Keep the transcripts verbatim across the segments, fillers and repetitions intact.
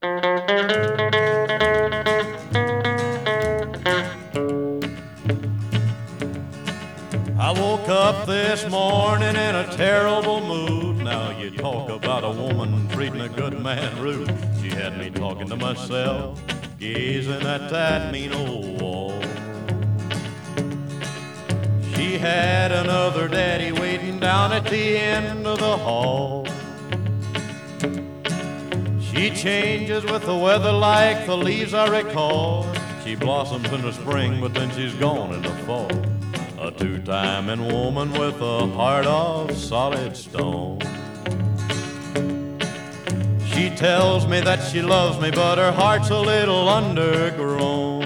I woke up this morning in a terrible mood. Now you talk about a woman treating a good man rude. She had me talking to myself, gazing at that mean old wall. She had another daddy waiting down at the end of the hall. She changes with the weather like the leaves I recall. She blossoms in the spring, but then she's gone in the fall. A two-timing woman with a heart of solid stone. She tells me that she loves me, but her heart's a little undergrown.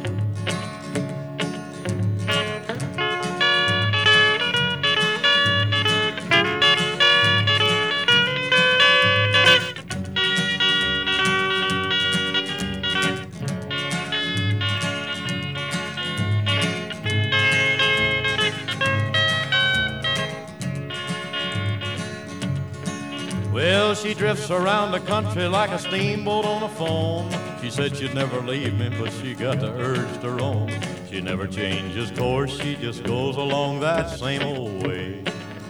Well, she drifts around the country like a steamboat on a foam. She said she'd never leave me, but she got the urge to roam. She never changes course, she just goes along that same old way.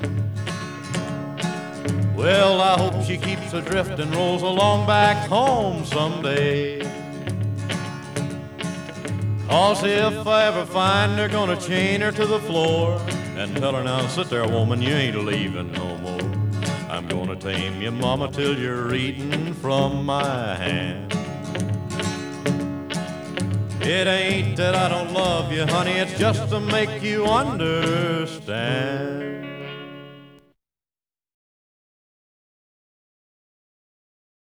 Well, I hope she keeps adrift and rolls along back home someday. 'Cause if I ever find her, gonna chain her to the floor and tell her, now sit there, woman, you ain't leaving no more. I'm gonna tame you, mama, till you're eating from my hand. It ain't that I don't love you, honey, it's just to make you understand.